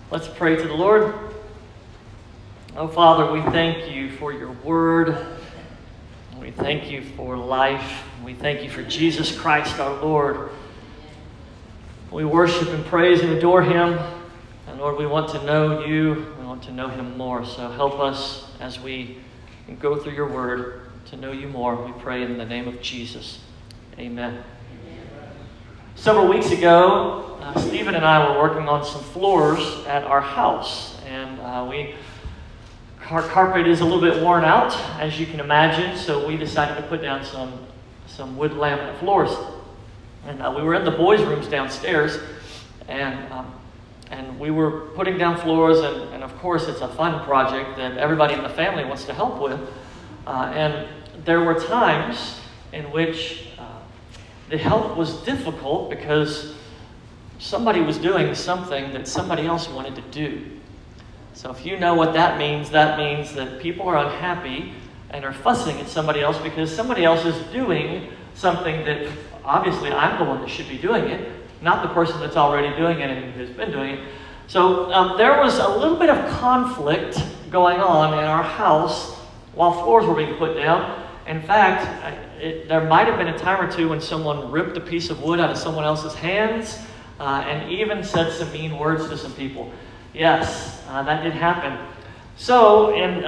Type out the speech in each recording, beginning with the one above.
Let's pray to the Lord. Oh, Father, we thank you for your word. We thank you for life. We thank you for Jesus Christ, our Lord. We worship and praise and adore him. And Lord, we want to know you. We want to know him more. So help us as we go through your word to know you more. We pray in the name of Jesus. Amen. Several weeks ago, Stephen and I were working on some floors at our house, and our carpet is a little bit worn out, as you can imagine, so we decided to put down some wood laminate floors. And we were in the boys' rooms downstairs, and we were putting down floors, and of course it's a fun project that everybody in the family wants to help with. And there were times in which the help was difficult because somebody was doing something that somebody else wanted to do. So if you know what that means that people are unhappy and are fussing at somebody else because somebody else is doing something that obviously I'm the one that should be doing it, not the person that's already doing it and who's been doing it. So there was a little bit of conflict going on in our house while floors were being put down. In fact, there might have been a time or two when someone ripped a piece of wood out of someone else's hands and even said some mean words to some people. Yes, that did happen. So in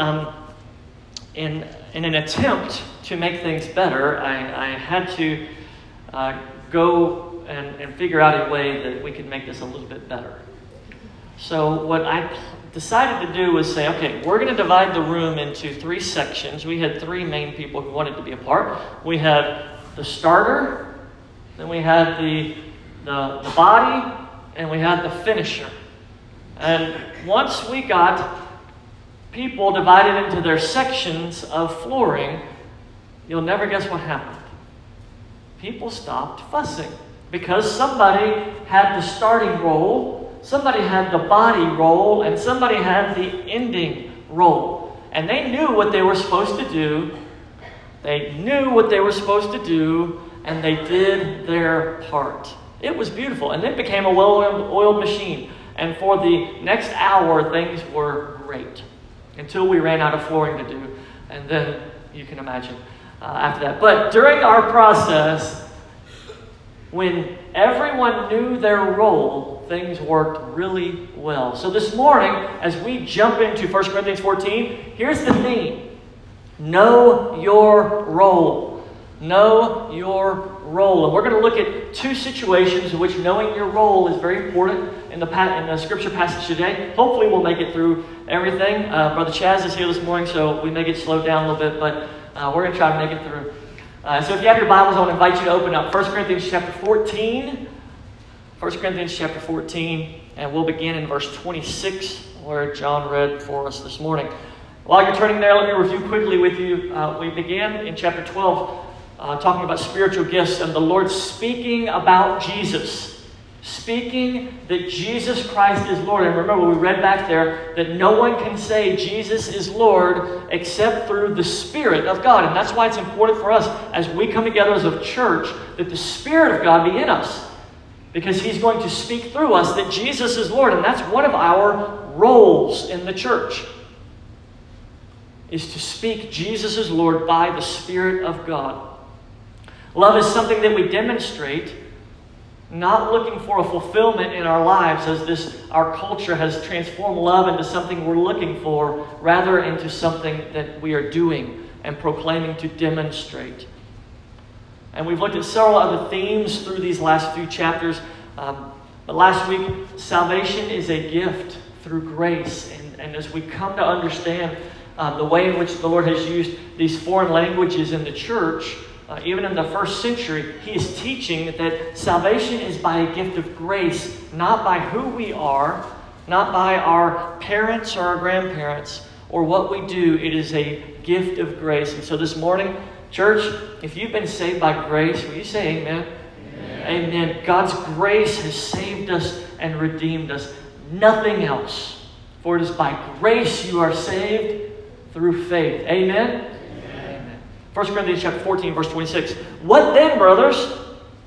an attempt to make things better, I had to go and figure out a way that we could make this a little bit better. So what I decided to do was say, okay, we're going to divide the room into 3 sections. We had 3 main people who wanted to be a part. We had the starter, then we had the body, and we had the finisher. And once we got people divided into their sections of flooring, you'll never guess what happened. People stopped fussing because somebody had the starting role, somebody had the body role, and somebody had the ending role. And they knew what they were supposed to do. They knew what they were supposed to do, and they did their part. It was beautiful, and it became a well-oiled machine. And for the next hour, things were great until we ran out of flooring to do. And then you can imagine after that. But during our process, when everyone knew their role, things worked really well. So this morning, as we jump into 1 Corinthians 14, here's the theme. Know your role. Know your role. And we're going to look at 2 situations in which knowing your role is very important in the scripture passage today. Hopefully we'll make it through everything. Brother Chaz is here this morning, so we may get slowed down a little bit, but we're going to try to make it through. So if you have your Bibles, I want to invite you to open up 1 Corinthians chapter 14. 1 Corinthians chapter 14, and we'll begin in verse 26, where John read for us this morning. While you're turning there, let me review quickly with you. We began in chapter 12 talking about spiritual gifts and the Lord speaking about Jesus. Speaking that Jesus Christ is Lord. And remember, we read back there that no one can say Jesus is Lord except through the Spirit of God. And that's why it's important for us as we come together as a church that the Spirit of God be in us. Because He's going to speak through us that Jesus is Lord. And that's one of our roles in the church, is to speak Jesus is Lord by the Spirit of God. Love is something that we demonstrate, not looking for a fulfillment in our lives as our culture has transformed love into something we're looking for, rather into something that we are doing and proclaiming to demonstrate. And we've looked at several other themes through these last few chapters. But last week, salvation is a gift through grace. And as we come to understand the way in which the Lord has used these foreign languages in the church, even in the first century, He is teaching that salvation is by a gift of grace, not by who we are, not by our parents or our grandparents, or what we do. It is a gift of grace. And so this morning, church, if you've been saved by grace, will you say amen? Amen. Amen. God's grace has saved us and redeemed us. Nothing else. For it is by grace you are saved through faith. Amen? Amen. 1 Corinthians chapter 14, verse 26. What then, brothers?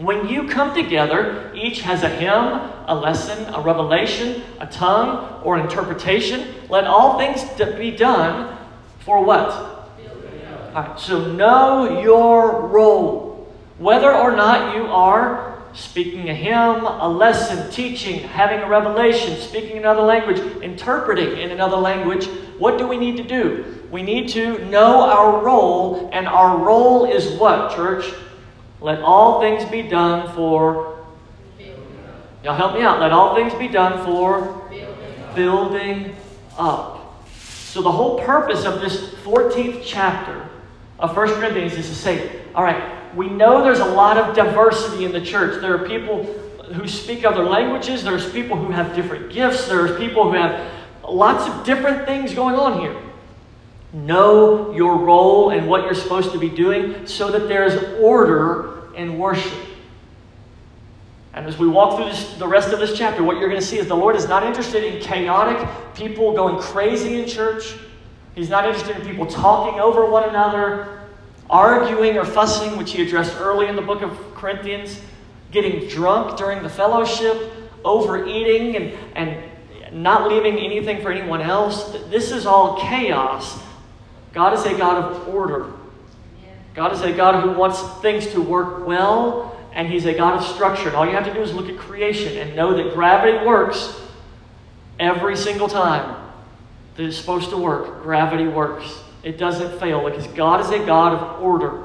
When you come together, each has a hymn, a lesson, a revelation, a tongue, or an interpretation. Let all things be done for what? All right, so know your role. Whether or not you are speaking a hymn, a lesson, teaching, having a revelation, speaking another language, interpreting in another language, what do we need to do? We need to know our role, and our role is what, church? Let all things be done for... Y'all help me out. Let all things be done for building up. So the whole purpose of this 14th chapter of 1 Corinthians is to say, all right, we know there's a lot of diversity in the church. There are people who speak other languages. There's people who have different gifts. There's people who have lots of different things going on here. Know your role and what you're supposed to be doing so that there's order in worship. And as we walk through the rest of this chapter, what you're going to see is the Lord is not interested in chaotic people going crazy in church. He's not interested in people talking over one another, arguing or fussing, which he addressed early in the book of Corinthians, getting drunk during the fellowship, overeating and not leaving anything for anyone else. This is all chaos. God is a God of order. God is a God who wants things to work well, and He's a God of structure. And all you have to do is look at creation and know that gravity works every single time that it's supposed to work. Gravity works. It doesn't fail because God is a God of order.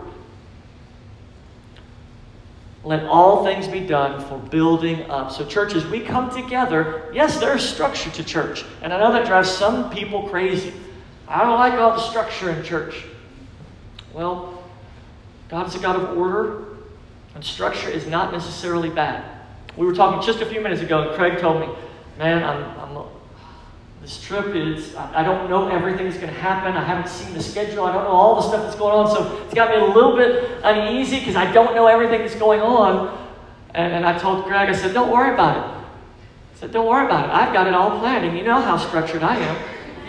Let all things be done for building up. So churches, we come together. Yes, there's structure to church. And I know that drives some people crazy. I don't like all the structure in church. Well, God is a God of order, and structure is not necessarily bad. We were talking just a few minutes ago, and Craig told me, man, this trip is, I don't know everything that's going to happen. I haven't seen the schedule. I don't know all the stuff that's going on. So it's got me a little bit uneasy because I don't know everything that's going on. And I told Craig, I said, don't worry about it. I said, don't worry about it. I've got it all planned, and you know how structured I am.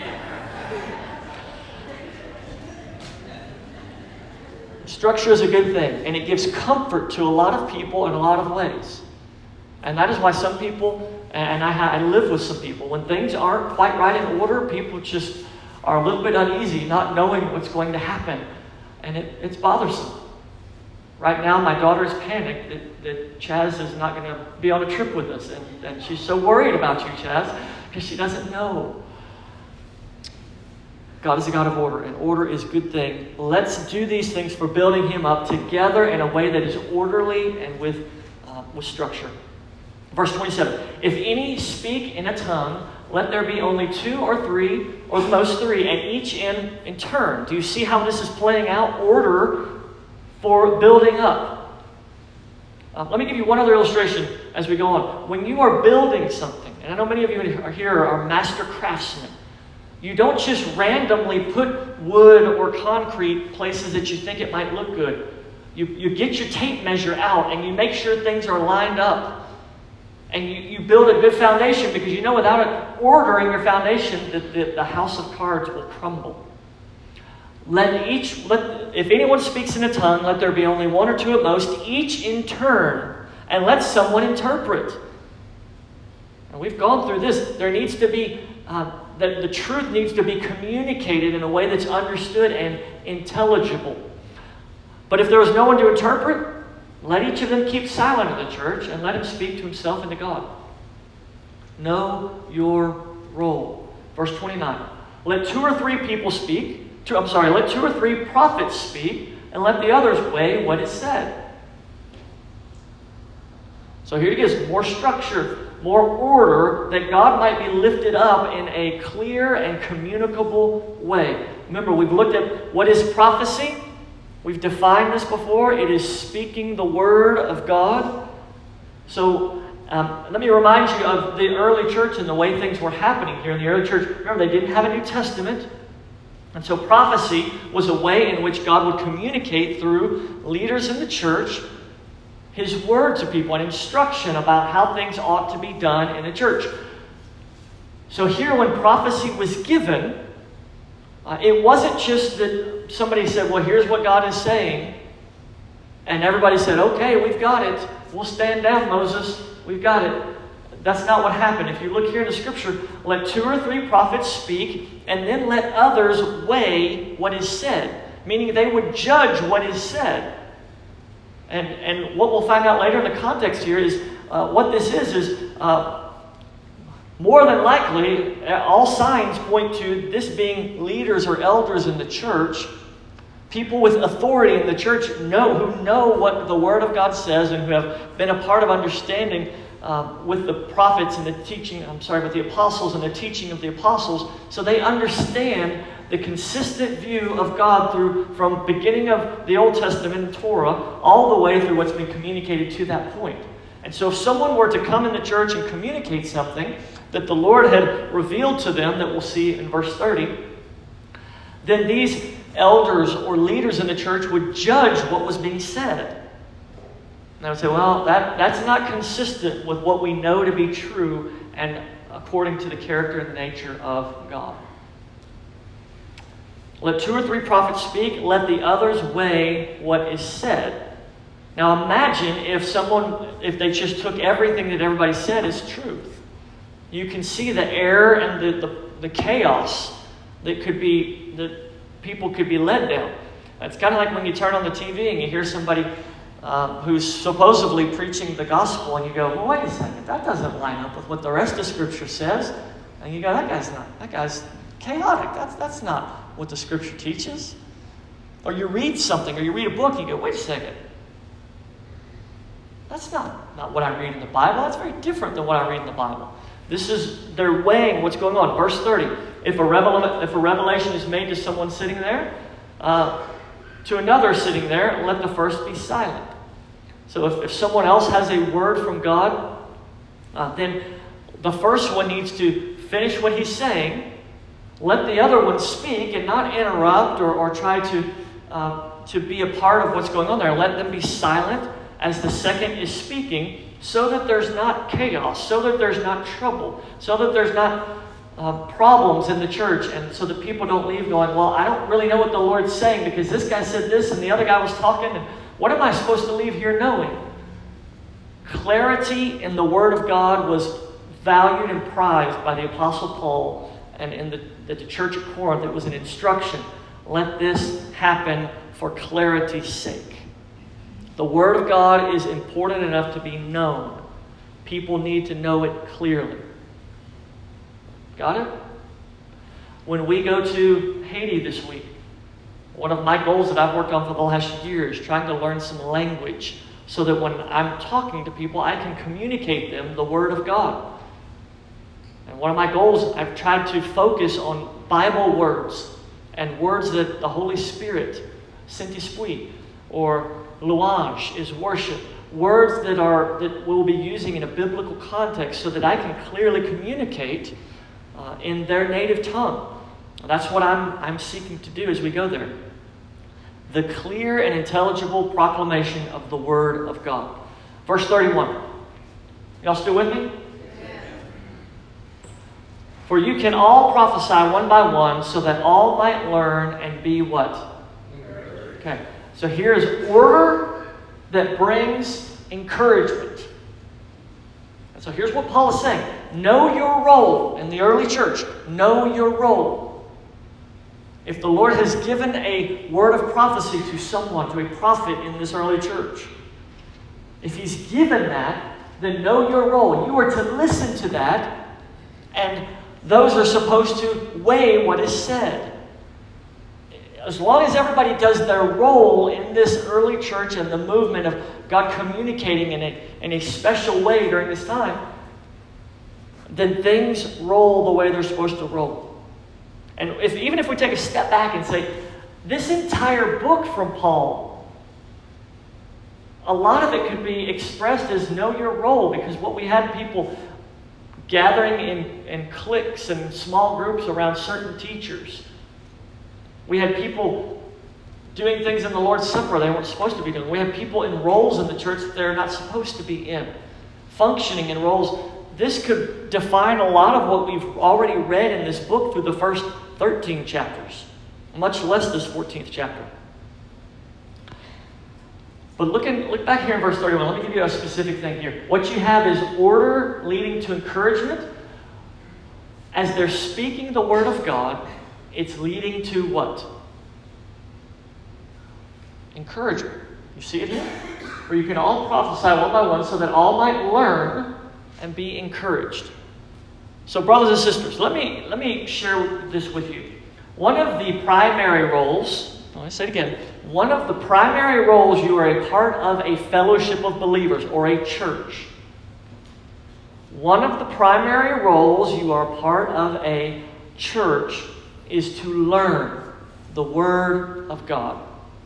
Structure is a good thing, and it gives comfort to a lot of people in a lot of ways. And that is why some people, and I live with some people, when things aren't quite right in order, people just are a little bit uneasy, not knowing what's going to happen. And it's bothersome. Right now, my daughter is panicked that Chaz is not going to be on a trip with us. And she's so worried about you, Chaz, because she doesn't know. God is a God of order, and order is a good thing. Let's do these things for building Him up together in a way that is orderly and with structure. Verse 27, if any speak in a tongue, let there be only 2 or 3, or the most 3, and each in turn. Do you see how this is playing out? Order for building up. Let me give you one other illustration as we go on. When you are building something, and I know many of you here are master craftsmen, you don't just randomly put wood or concrete places that you think it might look good. You get your tape measure out and you make sure things are lined up. And you build a good foundation because you know without an order in your foundation that the house of cards will crumble. If anyone speaks in a tongue, let there be only 1 or 2 at most, each in turn, and let someone interpret. And we've gone through this. There needs to be... the truth needs to be communicated in a way that's understood and intelligible. But if there is no one to interpret, let each of them keep silent in the church and let him speak to himself and to God. Know your role. Verse 29. Let 2 or 3 people speak. Let 2 or 3 prophets speak, and let the others weigh what is said. So here it is, more structure, more order, that God might be lifted up in a clear and communicable way. Remember, we've looked at what is prophecy. We've defined this before. It is speaking the word of God. So let me remind you of the early church and the way things were happening here in the early church. Remember, they didn't have a New Testament. And so prophecy was a way in which God would communicate through leaders in the church His word to people, an instruction about how things ought to be done in a church. So here when prophecy was given, it wasn't just that somebody said, well, here's what God is saying, and everybody said, okay, we've got it. we'll stand down, Moses. We've got it. That's not what happened. If you look here in the scripture, let 2 or 3 prophets speak, and then let others weigh what is said. Meaning they would judge what is said. And what we'll find out later in the context here is what this is more than likely, all signs point to this being leaders or elders in the church, people with authority in the church who know what the Word of God says and who have been a part of understanding with the prophets and with the apostles and the teaching of the apostles, so they understand the consistent view of God from beginning of the Old Testament and Torah all the way through what's been communicated to that point. And so if someone were to come in the church and communicate something that the Lord had revealed to them, that we'll see in verse 30, then these elders or leaders in the church would judge what was being said. And I would say, well, that's not consistent with what we know to be true and according to the character and nature of God. Let 2 or 3 prophets speak, let the others weigh what is said. Now imagine if they just took everything that everybody said as truth. You can see the error and the chaos that people could be led down. It's kind of like when you turn on the TV and you hear somebody who's supposedly preaching the gospel, and you go, well, wait a second, that doesn't line up with what the rest of Scripture says. And you go, that guy's chaotic. That's not what the Scripture teaches. Or you read something, or you read a book, and you go, wait a second. That's not what I read in the Bible. That's very different than what I read in the Bible. They're weighing what's going on. Verse 30, if a revelation is made to someone sitting there, to another sitting there, let the first be silent. So if someone else has a word from God, then the first one needs to finish what he's saying, let the other one speak and not interrupt or try to be a part of what's going on there. Let them be silent as the second is speaking, so that there's not chaos, so that there's not trouble, so that there's not problems in the church, and so that people don't leave going, well, I don't really know what the Lord's saying because this guy said this and the other guy was talking, and what am I supposed to leave here knowing? Clarity in the Word of God was valued and prized by the Apostle Paul, and in the church of Corinth it was an instruction. Let this happen for clarity's sake. The Word of God is important enough to be known. People need to know it clearly. Got it? When we go to Haiti this week, one of my goals that I've worked on for the last year is trying to learn some language so that when I'm talking to people, I can communicate them the Word of God. And one of my goals, I've tried to focus on Bible words and words that the Holy Spirit, Saint-Esprit, or louange is worship. Words that we'll be using in a biblical context so that I can clearly communicate in their native tongue. That's what I'm seeking to do as we go there. The clear and intelligible proclamation of the Word of God. Verse 31. Y'all still with me? For you can all prophesy one by one, so that all might learn and be what? Okay. So here is order that brings encouragement. And so here's what Paul is saying. Know your role in the early church. Know your role. If the Lord has given a word of prophecy to someone, to a prophet in this early church, if He's given that, then know your role. You are to listen to that, and those are supposed to weigh what is said. As long as everybody does their role in this early church and the movement of God communicating in a special way during this time, then things roll the way they're supposed to roll. And even if we take a step back and say, this entire book from Paul, a lot of it could be expressed as know your role, because what we had people gathering in cliques and small groups around certain teachers. We had people doing things in the Lord's Supper they weren't supposed to be doing. We had people in roles in the church that they're not supposed to be in. Functioning in roles. This could define a lot of what we've already read in this book through the first 13 chapters. Much less this 14th chapter. But look back here in verse 31. Let me give you a specific thing here. What you have is order leading to encouragement. As they're speaking the word of God, it's leading to what? Encouragement. You see it here? Where you can all prophesy one by one so that all might learn and be encouraged. So brothers and sisters, let me share this with you. One of the primary roles, I say it again, one of the primary roles you are a part of a fellowship of believers or a church. One of the primary roles you are part of a church is to learn the Word of God.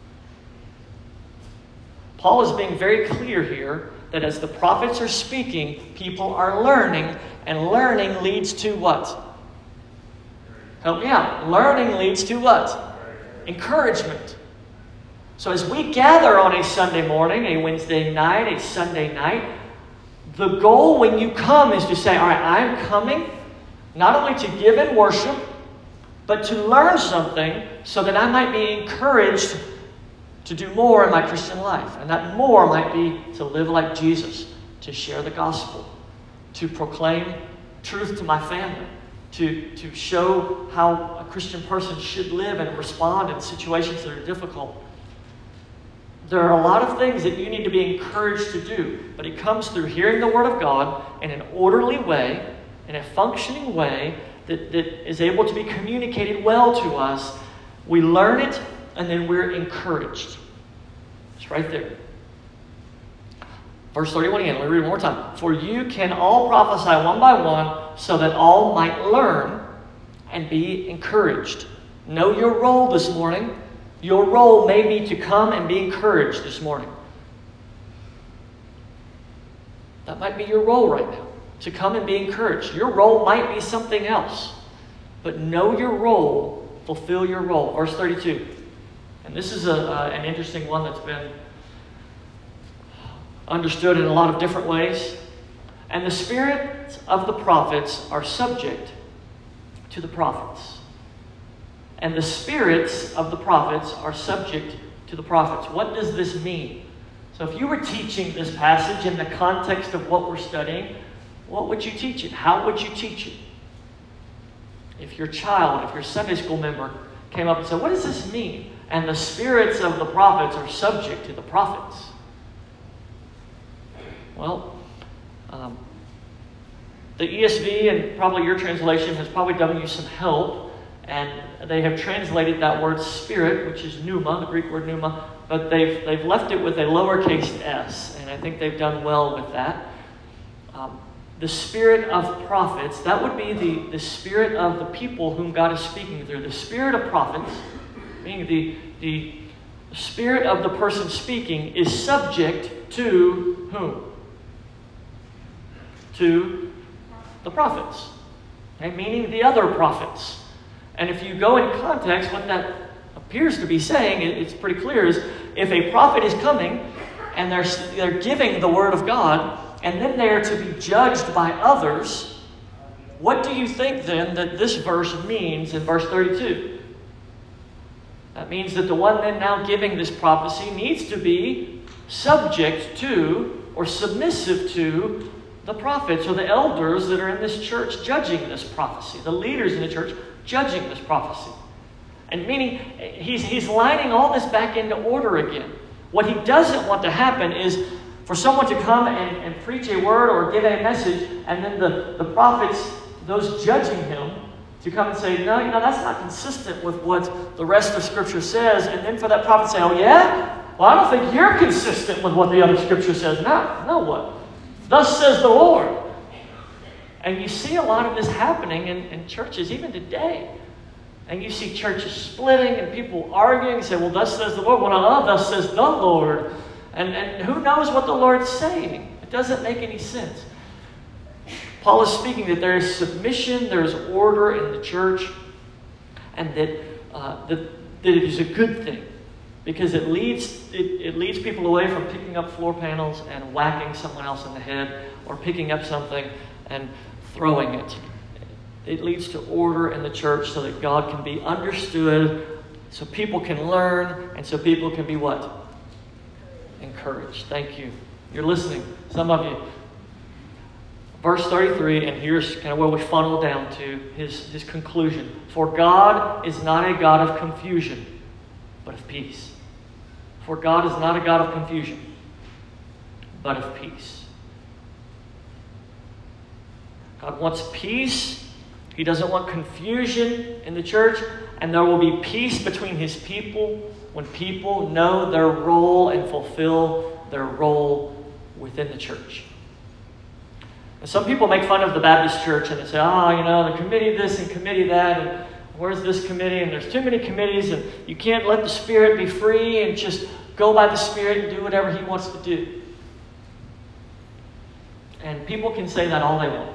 Paul is being very clear here that as the prophets are speaking, people are learning, and learning leads to what? Help me out. Learning leads to what? Encouragement. So as we gather on a Sunday morning, a Wednesday night, a Sunday night, the goal when you come is to say, all right, I'm coming not only to give and worship, but to learn something so that I might be encouraged to do more in my Christian life. And that more might be to live like Jesus, to share the gospel, to proclaim truth to my family, to show how a Christian person should live and respond in situations that are difficult. There are a lot of things that you need to be encouraged to do, but it comes through hearing the Word of God in an orderly way, in a functioning way that is able to be communicated well to us. We learn it, and then we're encouraged. It's right there. Verse 31 again, let me read it one more time. For you can all prophesy one by one, so that all might learn and be encouraged. Know your role this morning. Your role may be to come and be encouraged this morning. That might be your role right now, to come and be encouraged. Your role might be something else, but know your role, fulfill your role. Verse 32. And this is an interesting one that's been understood in a lot of different ways. And the spirits of the prophets are subject to the prophets. And the spirits of the prophets are subject to the prophets. What does this mean? So if you were teaching this passage in the context of what we're studying, what would you teach it? How would you teach it? If your child, if your Sunday school member came up and said, what does this mean? And the spirits of the prophets are subject to the prophets. Well, the ESV and probably your translation has probably done you some help. And they have translated that word spirit, which is pneuma, the Greek word pneuma, but they've left it with a lowercase s, and I think they've done well with that. The spirit of prophets, that would be the spirit of the people whom God is speaking through. The spirit of prophets, meaning the spirit of the person speaking, is subject to whom? To the prophets, okay? Meaning the other prophets. And if you go in context, what that appears to be saying, it's pretty clear, is if a prophet is coming and they're giving the word of God, and then they are to be judged by others, what do you think then that this verse means in verse 32? That means that the one then now giving this prophecy needs to be subject to or submissive to the prophets or the elders that are in this church judging this prophecy, the leaders in the church judging this prophecy. And meaning, he's lining all this back into order again. What he doesn't want to happen is for someone to come and preach a word or give a message, and then the prophets, those judging him, to come and say, no, that's not consistent with what the rest of Scripture says. And then for that prophet to say, oh yeah? Well, I don't think you're consistent with what the other Scripture says. No, what? Thus says the Lord. And you see a lot of this happening in churches even today. And you see churches splitting and people arguing and say, well, thus says the Lord. Well, no, thus says the Lord. And who knows what the Lord's saying? It doesn't make any sense. Paul is speaking that there is submission, there is order in the church, and that it is a good thing. Because it leads people away from picking up floor panels and whacking someone else in the head, or picking up something and throwing it. It leads to order in the church so that God can be understood, so people can learn, and so people can be what? Encouraged. encouraged. Thank you. You're listening, some of you. Verse 33, and here's kind of where we funnel down to his conclusion. For God is not a God of confusion, but of peace. For God is not a God of confusion, but of peace. God wants peace. He doesn't want confusion in the church. And there will be peace between his people when people know their role and fulfill their role within the church. And some people make fun of the Baptist church and they say, the committee this and committee that, and where's this committee? And there's too many committees, and you can't let the Spirit be free and just go by the Spirit and do whatever he wants to do. And people can say that all they want.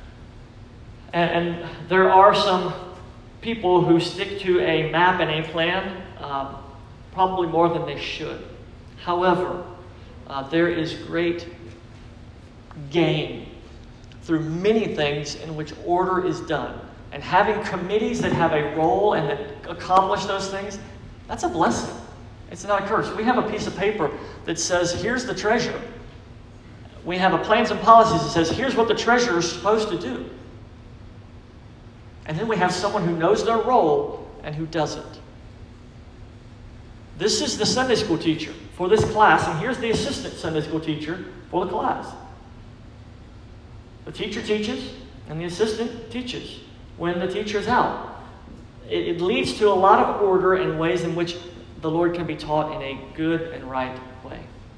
And there are some people who stick to a map and a plan, probably more than they should. However, there is great gain through many things in which order is done. And having committees that have a role and that accomplish those things, that's a blessing. It's not a curse. We have a piece of paper that says, here's the treasurer. We have a plans and policies that says, here's what the treasurer is supposed to do. And then we have someone who knows their role and who doesn't. This is the Sunday school teacher for this class, and here's the assistant Sunday school teacher for the class. The teacher teaches, and the assistant teaches when the teacher is out. It leads to a lot of order and ways in which the Lord can be taught in a good and right way.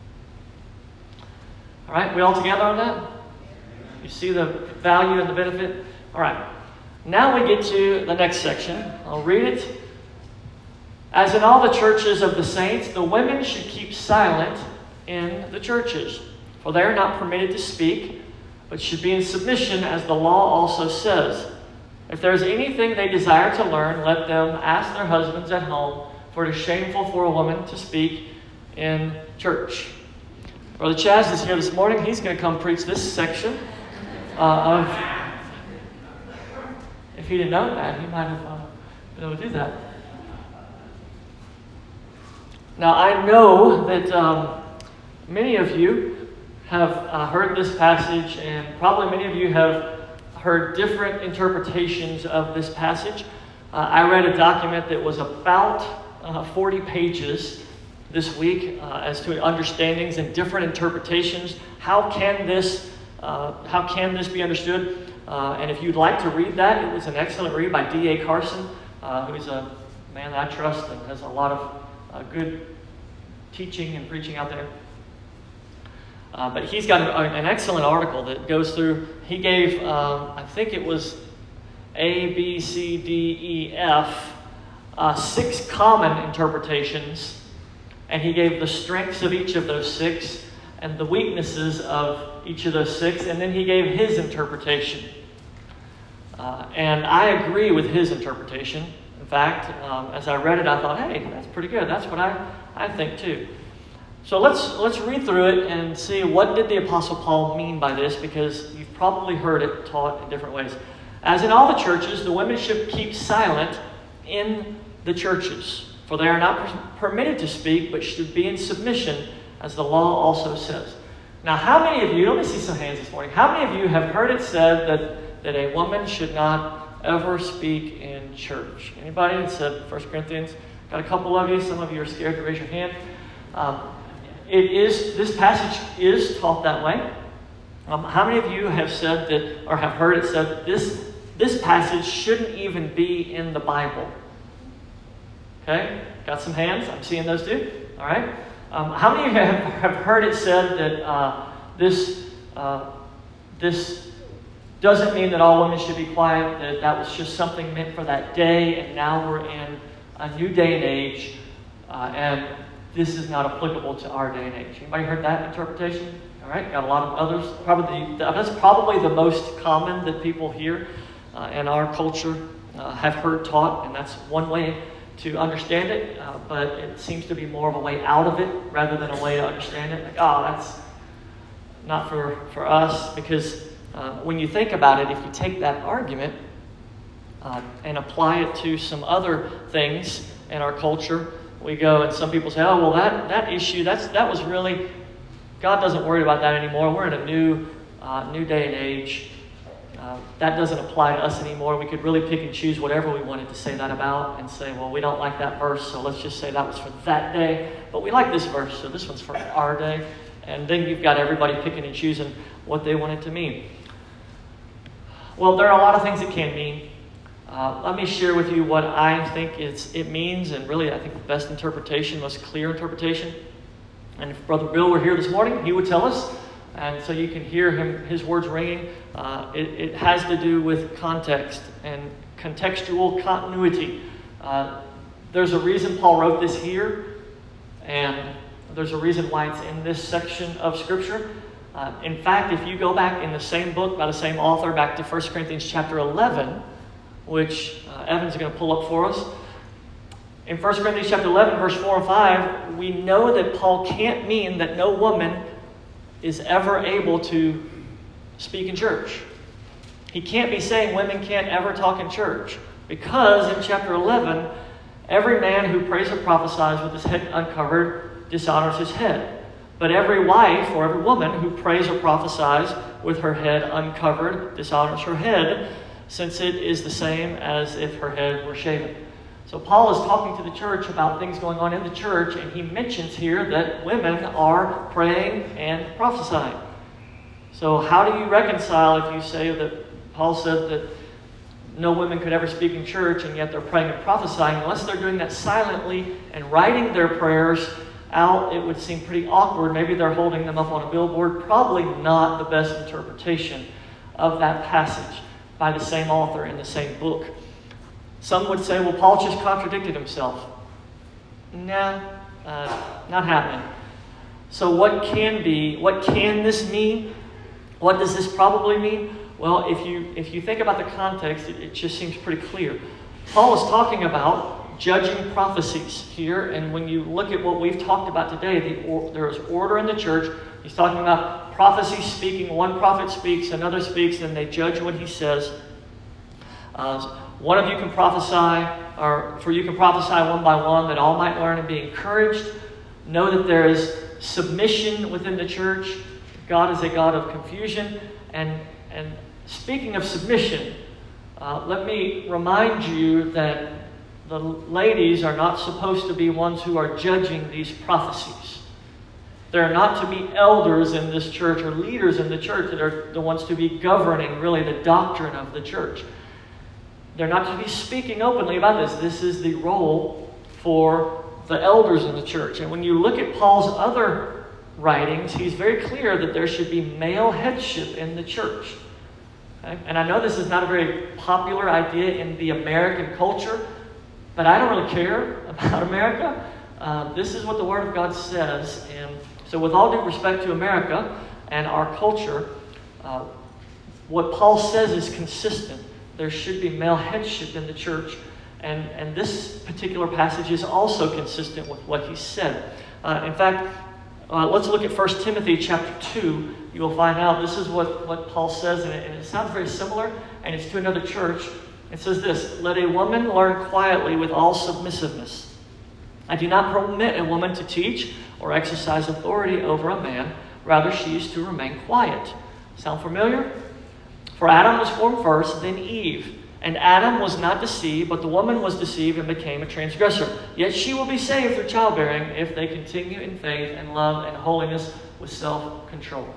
All right, we all together on that? You see the value and the benefit? All right. Now we get to the next section. I'll read it. As in all the churches of the saints, the women should keep silent in the churches, for they are not permitted to speak, but should be in submission, as the law also says. If there is anything they desire to learn, let them ask their husbands at home, for it is shameful for a woman to speak in church. Brother Chaz is here this morning. He's going to come preach this section of... If he didn't know that, he might have been able to do that. Now, I know that many of you have heard this passage, and probably many of you have heard different interpretations of this passage. I read a document that was about 40 pages this week as to understandings and different interpretations. How can this be understood? And if you'd like to read that, it was an excellent read by D.A. Carson, who's a man that I trust and has a lot of good teaching and preaching out there. But he's got an excellent article that goes through. He gave, I think it was A, B, C, D, E, F, 6 common interpretations. And he gave the strengths of each of those 6 and the weaknesses of each of those 6. And then he gave his interpretation. And I agree with his interpretation. In fact, as I read it, I thought, hey, that's pretty good. That's what I think too. So let's read through it and see what did the Apostle Paul mean by this, because you've probably heard it taught in different ways. As in all the churches, the women should keep silent in the churches, for they are not permitted to speak, but should be in submission, as the law also says. Now, how many of you, let me see some hands this morning, how many of you have heard it said that a woman should not ever speak in church? Anybody that said 1 Corinthians? Got a couple of you. Some of you are scared to raise your hand. This passage is taught that way. How many of you have said that, or have heard it said that this passage shouldn't even be in the Bible? Okay, got some hands. I'm seeing those too. All right. How many of you have heard it said that this doesn't mean that all women should be quiet, that was just something meant for that day, and now we're in a new day and age, and this is not applicable to our day and age? Anybody heard that interpretation? All right, got a lot of others. That's probably the most common that people hear in our culture, have heard taught, and that's one way to understand it, but it seems to be more of a way out of it rather than a way to understand it. Like, that's not for us, because when you think about it, if you take that argument and apply it to some other things in our culture, we go and some people say, oh, well, that issue, that was really, God doesn't worry about that anymore. We're in a new day and age. That doesn't apply to us anymore. We could really pick and choose whatever we wanted to say that about and say, well, we don't like that verse, so let's just say that was for that day. But we like this verse, so this one's for our day. And then you've got everybody picking and choosing what they want it to mean. Well, there are a lot of things it can mean. Let me share with you what I think it means, and really I think the best interpretation, most clear interpretation. And if Brother Bill were here this morning, he would tell us. And so you can hear his words ringing. It has to do with context and contextual continuity. There's a reason Paul wrote this here, and there's a reason why it's in this section of Scripture. In fact, if you go back in the same book by the same author, back to 1 Corinthians chapter 11, which Evan's going to pull up for us. In 1 Corinthians chapter 11, verse 4 and 5, we know that Paul can't mean that no woman is ever able to speak in church. He can't be saying women can't ever talk in church, because in chapter 11, every man who prays or prophesies with his head uncovered dishonors his head. But every wife or every woman who prays or prophesies with her head uncovered dishonors her head, since it is the same as if her head were shaven. So Paul is talking to the church about things going on in the church, and he mentions here that women are praying and prophesying. So how do you reconcile if you say that Paul said that no women could ever speak in church, and yet they're praying and prophesying? Unless they're doing that silently and writing their prayers out, it would seem pretty awkward. Maybe they're holding them up on a billboard. Probably not the best interpretation of that passage by the same author in the same book. Some would say, well, Paul just contradicted himself. Nah, not happening. So what can this mean? What does this probably mean? Well, if you think about the context, it just seems pretty clear. Paul is talking about judging prophecies here, and when you look at what we've talked about today, there is order in the church. He's talking about prophecy speaking. One prophet speaks, another speaks, and they judge what he says. One of you can prophesy, for you can prophesy one by one, that all might learn and be encouraged. Know that there is submission within the church. God is a God of confusion. And speaking of submission, let me remind you that the ladies are not supposed to be ones who are judging these prophecies. They're not to be elders in this church or leaders in the church that are the ones to be governing really the doctrine of the church. They're not to be speaking openly about this. This is the role for the elders in the church. And when you look at Paul's other writings, he's very clear that there should be male headship in the church. Okay? And I know this is not a very popular idea in the American culture, but I don't really care about America. This is what the Word of God says. And so with all due respect to America and our culture, what Paul says is consistent. There should be male headship in the church. And this particular passage is also consistent with what he said. In fact, let's look at 1 Timothy chapter 2. You will find out this is what Paul says, and it sounds very similar, and it's to another church. It says this: "Let a woman learn quietly with all submissiveness. I do not permit a woman to teach or exercise authority over a man. Rather, she is to remain quiet." Sound familiar? "For Adam was formed first, then Eve. And Adam was not deceived, but the woman was deceived and became a transgressor. Yet she will be saved through childbearing if they continue in faith and love and holiness with self-control."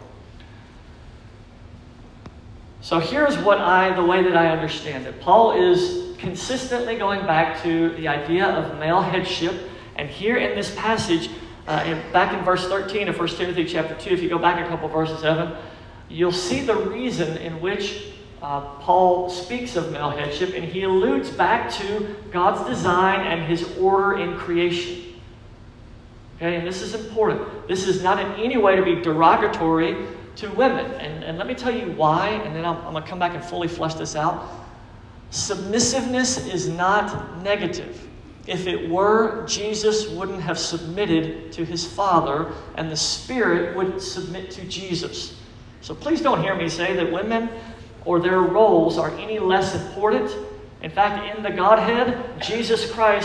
So here's the way that I understand it. Paul is consistently going back to the idea of male headship. And here in this passage, back in verse 13 of 1 Timothy chapter 2, if you go back a couple verses, Evan, you'll see the reason in which Paul speaks of male headship, and he alludes back to God's design and his order in creation. Okay, and this is important. This is not in any way to be derogatory to women. And let me tell you why, and then I'm going to come back and fully flesh this out. Submissiveness is not negative. If it were, Jesus wouldn't have submitted to his Father, and the Spirit wouldn't submit to Jesus. So please don't hear me say that women or their roles are any less important. In fact, in the Godhead, Jesus Christ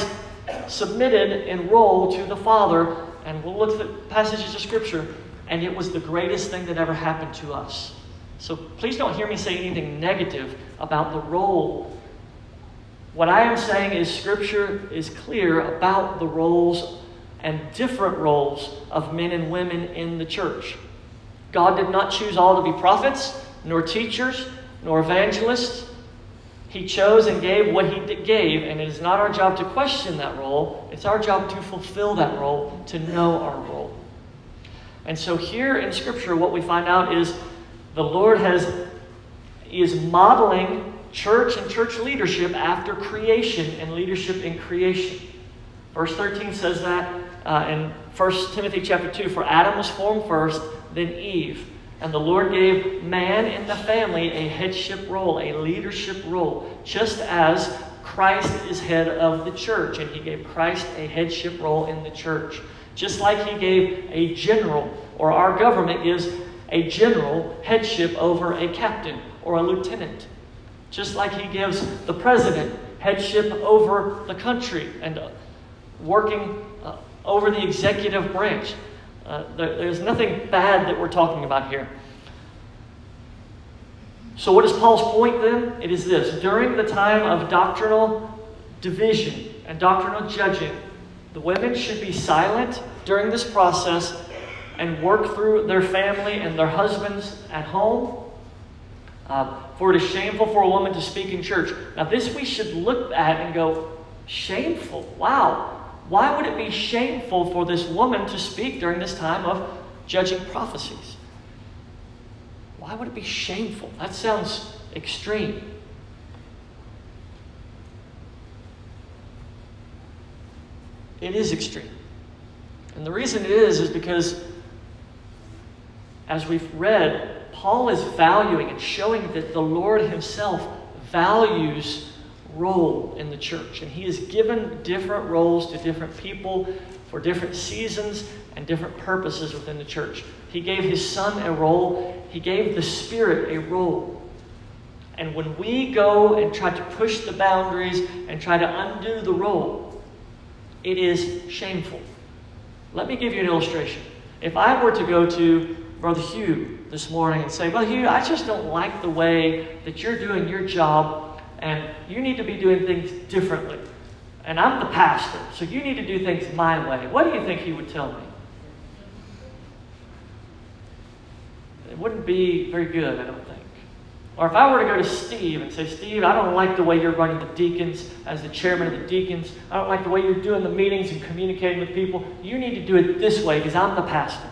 submitted in role to the Father, and we'll look at passages of Scripture, and it was the greatest thing that ever happened to us. So please don't hear me say anything negative about the role. What I am saying is Scripture is clear about the roles and different roles of men and women in the church. God did not choose all to be prophets, nor teachers, nor evangelists. He chose and gave what He gave, and it is not our job to question that role. It's our job to fulfill that role, to know our role. And so here in Scripture, what we find out is the Lord is modeling church and church leadership after creation and leadership in creation. Verse 13 says that in 1 Timothy chapter 2, for Adam was formed first, then Eve. And the Lord gave man in the family a headship role, a leadership role, just as Christ is head of the church, and He gave Christ a headship role in the church. Just like He gave a general, or our government gives a general headship over a captain or a lieutenant. Just like He gives the president headship over the country and working over the executive branch. There's nothing bad that we're talking about here. So what is Paul's point then? It is this. During the time of doctrinal division and doctrinal judging, the women should be silent during this process and work through their family and their husbands at home. For it is shameful for a woman to speak in church. Now this we should look at and go, shameful? Wow. Why would it be shameful for this woman to speak during this time of judging prophecies? Why would it be shameful? That sounds extreme. It is extreme. And the reason it is because, as we've read, Paul is valuing and showing that the Lord Himself values role in the church. And He has given different roles to different people for different seasons and different purposes within the church. He gave His Son a role. He gave the Spirit a role. And when we go and try to push the boundaries and try to undo the role, it is shameful. Let me give you an illustration. If I were to go to Brother Hugh this morning and say, Brother Hugh, I just don't like the way that you're doing your job, and you need to be doing things differently. And I'm the pastor, so you need to do things my way. What do you think he would tell me? It wouldn't be very good, I don't think. Or if I were to go to Steve and say, Steve, I don't like the way you're running the deacons as the chairman of the deacons. I don't like the way you're doing the meetings and communicating with people. You need to do it this way because I'm the pastor.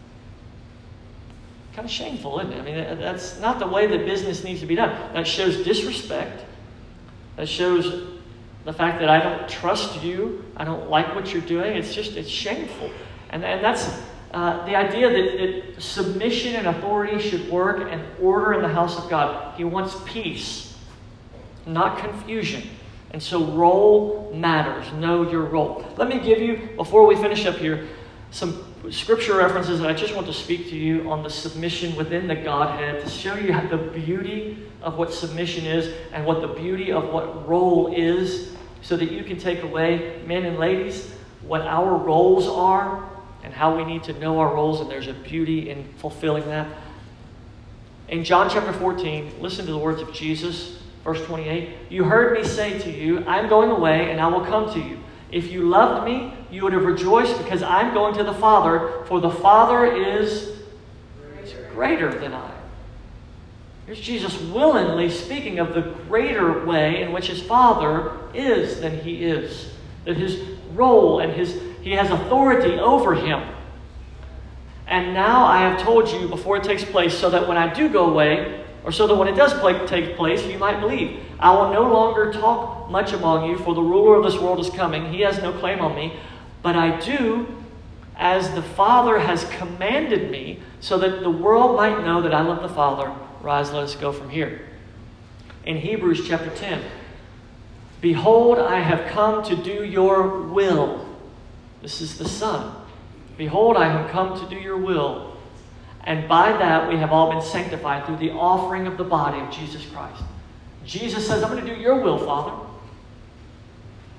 Kind of shameful, isn't it? I mean, that's not the way that business needs to be done. That shows disrespect. That shows the fact that I don't trust you. I don't like what you're doing. It's shameful. And that's the idea that submission and authority should work and order in the house of God. He wants peace, not confusion. And so role matters. Know your role. Let me give you, before we finish up here, some scripture references that I just want to speak to you on the submission within the Godhead to show you the beauty of what submission is and what the beauty of what role is, so that you can take away, men and ladies, what our roles are and how we need to know our roles, and there's a beauty in fulfilling that. In John chapter 14, listen to the words of Jesus, verse 28. You heard me say to you, I'm going away and I will come to you. If you loved me, you would have rejoiced because I'm going to the Father, for the Father is greater than I. Here's Jesus willingly speaking of the greater way in which His Father is than He is. That His role and He has authority over Him. And now I have told you before it takes place, so that when I do go away, or so that when it does take place, you might believe. I will no longer talk much among you, for the ruler of this world is coming. He has no claim on me. But I do as the Father has commanded me, so that the world might know that I love the Father. Rise, let us go from here. In Hebrews chapter 10, behold, I have come to do your will. This is the Son. Behold, I have come to do your will. And by that we have all been sanctified through the offering of the body of Jesus Christ. Jesus says, I'm going to do your will, Father.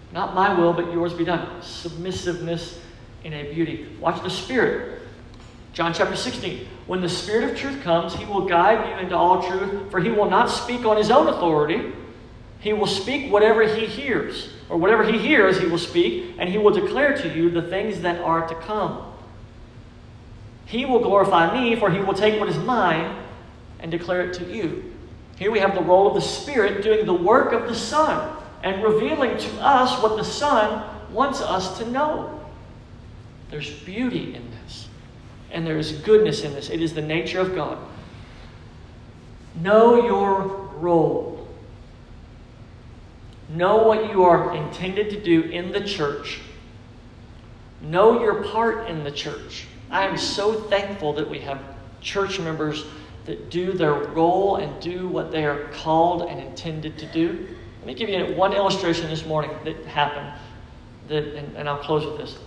Not my will, but yours be done. Submissiveness in a beauty. Watch the Spirit. John chapter 16. When the Spirit of truth comes, he will guide you into all truth, for he will not speak on his own authority. He will speak whatever he hears, or whatever he hears he will speak, and he will declare to you the things that are to come. He will glorify me, for he will take what is mine and declare it to you. Here we have the role of the Spirit doing the work of the Son and revealing to us what the Son wants us to know. There's beauty in this, and there is goodness in this. It is the nature of God. Know your role. Know what you are intended to do in the church. Know your part in the church. I am so thankful that we have church members that do their role and do what they are called and intended to do. Let me give you one illustration this morning that happened, and I'll close with this.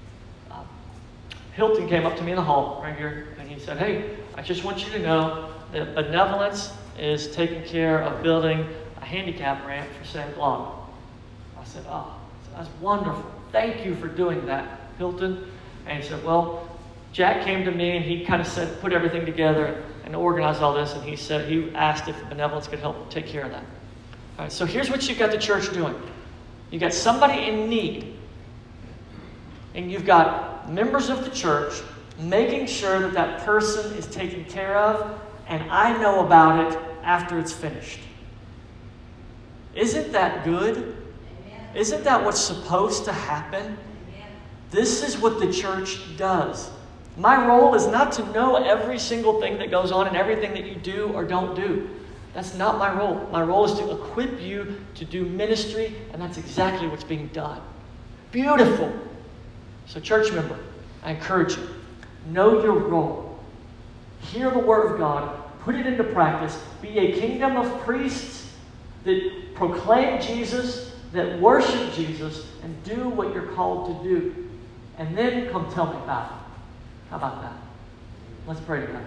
Hilton came up to me in the hall right here, and he said, "Hey, I just want you to know that Benevolence is taking care of building a handicap ramp for St. Claude." I said, "Oh, that's wonderful. Thank you for doing that, Hilton." And he said, "Well, Jack came to me and he kind of said, put everything together and organized all this, and he asked if Benevolence could help take care of that." All right, so here's what you've got the church doing. You've got somebody in need, and you've got members of the church making sure that that person is taken care of, and I know about it after it's finished. Isn't that good? Amen. Isn't that what's supposed to happen? Amen. This is what the church does. My role is not to know every single thing that goes on and everything that you do or don't do. That's not my role. My role is to equip you to do ministry, and that's exactly what's being done. Beautiful. So, church member, I encourage you, know your role. Hear the word of God. Put it into practice. Be a kingdom of priests that proclaim Jesus, that worship Jesus, and do what you're called to do. And then come tell me about it. How about that? Let's pray together.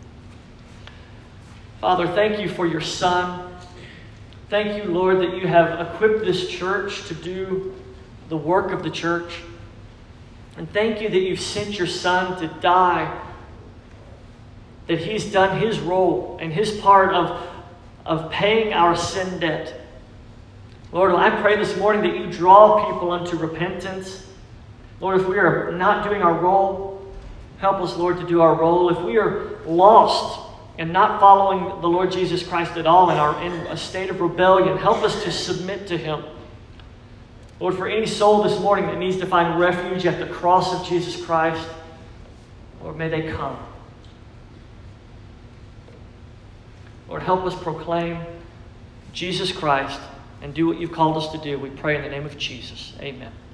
Father, thank you for your Son. Thank you, Lord, that you have equipped this church to do the work of the church. And thank you that you've sent your Son to die, that he's done his role and his part of paying our sin debt. Lord, I pray this morning that you draw people unto repentance. Lord, if we are not doing our role, help us, Lord, to do our role. If we are lost and not following the Lord Jesus Christ at all and are in a state of rebellion, help us to submit to him. Lord, for any soul this morning that needs to find refuge at the cross of Jesus Christ, Lord, may they come. Lord, help us proclaim Jesus Christ and do what you've called us to do. We pray in the name of Jesus. Amen.